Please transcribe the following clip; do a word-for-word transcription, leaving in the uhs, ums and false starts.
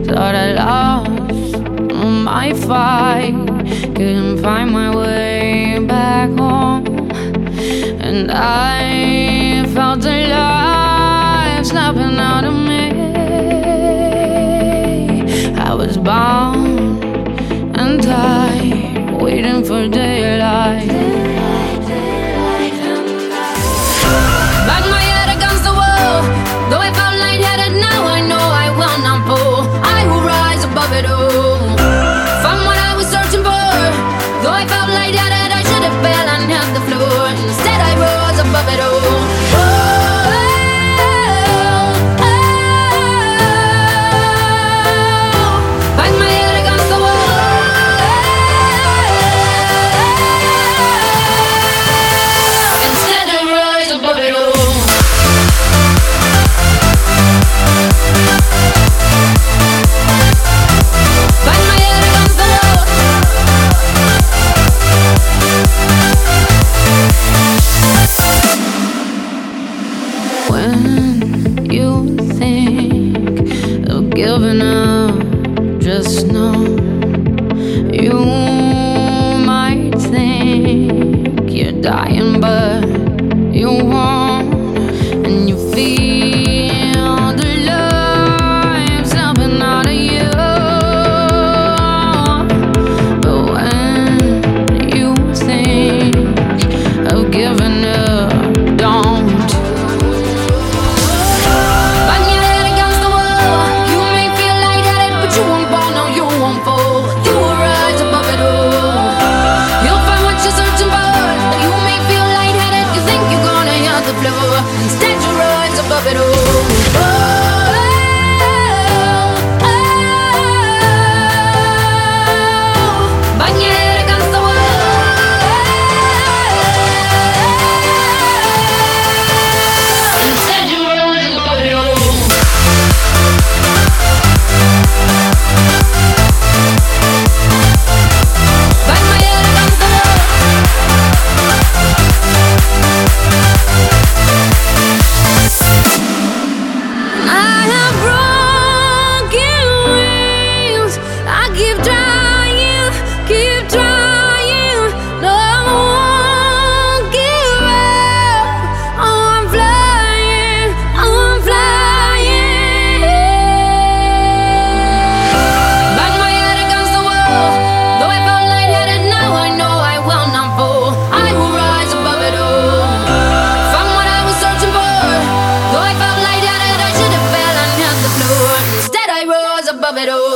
Thought I lost my fight, couldn't find my way back home, and I felt alive snapping out of me. I was bound and tied, waiting for daylight. Bang my head against the wall, though I felt lightheaded, now I know I will not fall. I will rise above it all. Found what I was searching for, though I felt lightheaded, I should have fell and hit the floor. Instead I rose above it all. When you think of giving up, just know you might think you're dying, but you won't. And you feel the life snapping out of you. But when you think of giving up, don't. Instead you rise above it all. Oh, oh, oh. Bang your head against the wall. Instead you rise above it all. Bang my head against the wall. Above it all.